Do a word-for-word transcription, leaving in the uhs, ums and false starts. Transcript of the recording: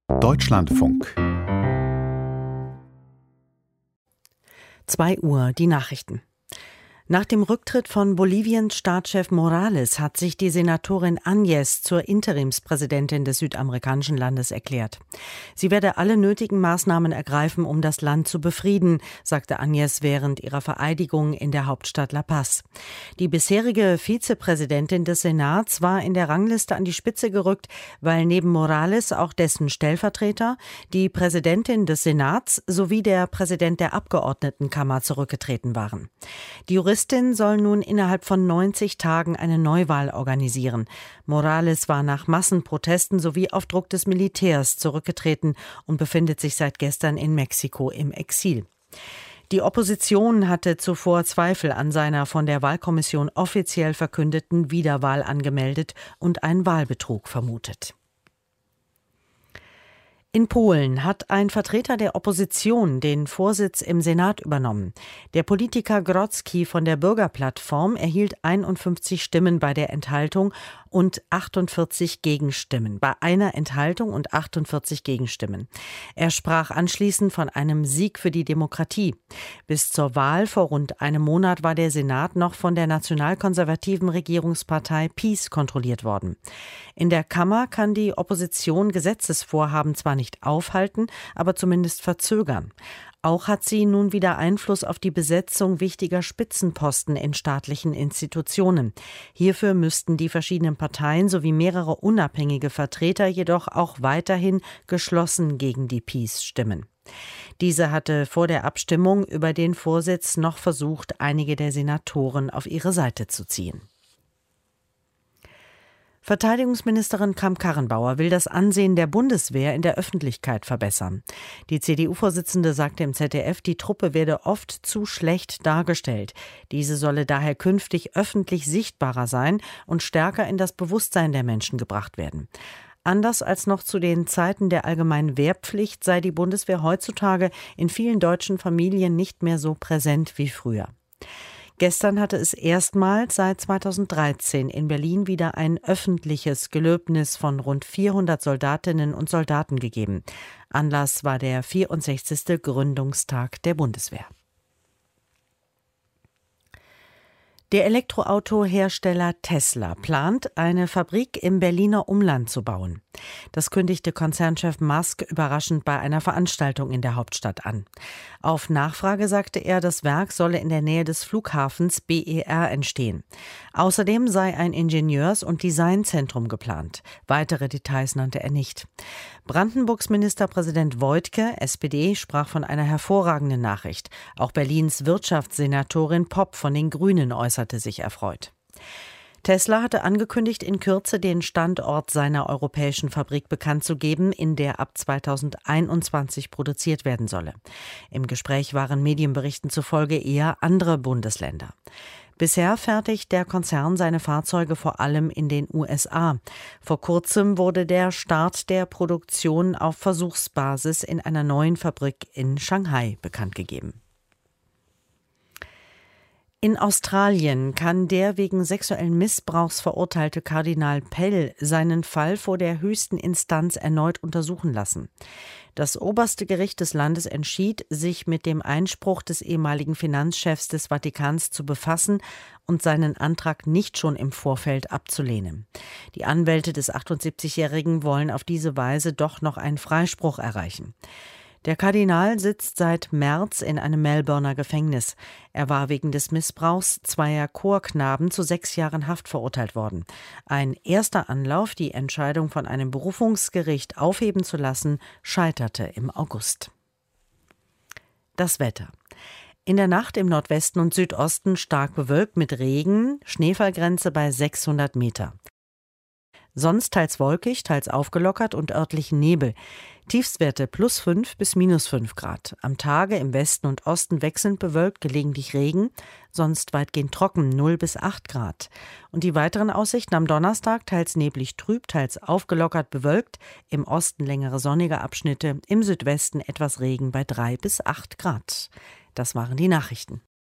Deutschlandfunk. zwei Uhr, die Nachrichten. Nach dem Rücktritt von Boliviens Staatschef Morales hat sich die Senatorin Áñez zur Interimspräsidentin des südamerikanischen Landes erklärt. Sie werde alle nötigen Maßnahmen ergreifen, um das Land zu befrieden, sagte Áñez während ihrer Vereidigung in der Hauptstadt La Paz. Die bisherige Vizepräsidentin des Senats war in der Rangliste an die Spitze gerückt, weil neben Morales auch dessen Stellvertreter, die Präsidentin des Senats sowie der Präsident der Abgeordnetenkammer zurückgetreten waren. Die Juristin soll nun innerhalb von neunzig Tagen eine Neuwahl organisieren. Morales war nach Massenprotesten sowie auf Druck des Militärs zurückgetreten und befindet sich seit gestern in Mexiko im Exil. Die Opposition hatte zuvor Zweifel an seiner von der Wahlkommission offiziell verkündeten Wiederwahl angemeldet und einen Wahlbetrug vermutet. In Polen hat ein Vertreter der Opposition den Vorsitz im Senat übernommen. Der Politiker Grodzki von der Bürgerplattform erhielt einundfünfzig Stimmen bei der Enthaltung und achtundvierzig Gegenstimmen. Bei einer Enthaltung und achtundvierzig Gegenstimmen. Er sprach anschließend von einem Sieg für die Demokratie. Bis zur Wahl vor rund einem Monat war der Senat noch von der nationalkonservativen Regierungspartei PiS kontrolliert worden. In der Kammer kann die Opposition Gesetzesvorhaben zwar nicht aufhalten, aber zumindest verzögern. Auch hat sie nun wieder Einfluss auf die Besetzung wichtiger Spitzenposten in staatlichen Institutionen. Hierfür müssten die verschiedenen Parteien sowie mehrere unabhängige Vertreter jedoch auch weiterhin geschlossen gegen die PiS stimmen. Diese hatte vor der Abstimmung über den Vorsitz noch versucht, einige der Senatoren auf ihre Seite zu ziehen. Verteidigungsministerin Kramp-Karrenbauer will das Ansehen der Bundeswehr in der Öffentlichkeit verbessern. Die C D U-Vorsitzende sagte im Z D F, die Truppe werde oft zu schlecht dargestellt. Diese solle daher künftig öffentlich sichtbarer sein und stärker in das Bewusstsein der Menschen gebracht werden. Anders als noch zu den Zeiten der allgemeinen Wehrpflicht sei die Bundeswehr heutzutage in vielen deutschen Familien nicht mehr so präsent wie früher. Gestern hatte es erstmals seit zweitausenddreizehn in Berlin wieder ein öffentliches Gelöbnis von rund vierhundert Soldatinnen und Soldaten gegeben. Anlass war der vierundsechzigste Gründungstag der Bundeswehr. Der Elektroautohersteller Tesla plant, eine Fabrik im Berliner Umland zu bauen. Das kündigte Konzernchef Musk überraschend bei einer Veranstaltung in der Hauptstadt an. Auf Nachfrage sagte er, das Werk solle in der Nähe des Flughafens B E R entstehen. Außerdem sei ein Ingenieurs- und Designzentrum geplant. Weitere Details nannte er nicht. Brandenburgs Ministerpräsident Woidke, S P D, sprach von einer hervorragenden Nachricht. Auch Berlins Wirtschaftssenatorin Popp von den Grünen äußerte sich erfreut. Tesla hatte angekündigt, in Kürze den Standort seiner europäischen Fabrik bekannt zu geben, in der ab zweitausendeinundzwanzig produziert werden solle. Im Gespräch waren Medienberichten zufolge eher andere Bundesländer. Bisher fertigt der Konzern seine Fahrzeuge vor allem in den U S A. Vor kurzem wurde der Start der Produktion auf Versuchsbasis in einer neuen Fabrik in Shanghai bekannt gegeben. In Australien kann der wegen sexuellen Missbrauchs verurteilte Kardinal Pell seinen Fall vor der höchsten Instanz erneut untersuchen lassen. Das oberste Gericht des Landes entschied, sich mit dem Einspruch des ehemaligen Finanzchefs des Vatikans zu befassen und seinen Antrag nicht schon im Vorfeld abzulehnen. Die Anwälte des achtundsiebzigjährigen wollen auf diese Weise doch noch einen Freispruch erreichen. Der Kardinal sitzt seit März in einem Melbourner Gefängnis. Er war wegen des Missbrauchs zweier Chorknaben zu sechs Jahren Haft verurteilt worden. Ein erster Anlauf, die Entscheidung von einem Berufungsgericht aufheben zu lassen, scheiterte im August. Das Wetter. In der Nacht im Nordwesten und Südosten stark bewölkt mit Regen, Schneefallgrenze bei sechshundert Meter. Sonst teils wolkig, teils aufgelockert und örtlichen Nebel. Tiefstwerte plus fünf bis minus fünf Grad. Am Tage im Westen und Osten wechselnd bewölkt, gelegentlich Regen, sonst weitgehend trocken, null bis acht Grad. Und die weiteren Aussichten am Donnerstag, teils neblig trüb, teils aufgelockert bewölkt, im Osten längere sonnige Abschnitte, im Südwesten etwas Regen bei drei bis acht Grad. Das waren die Nachrichten.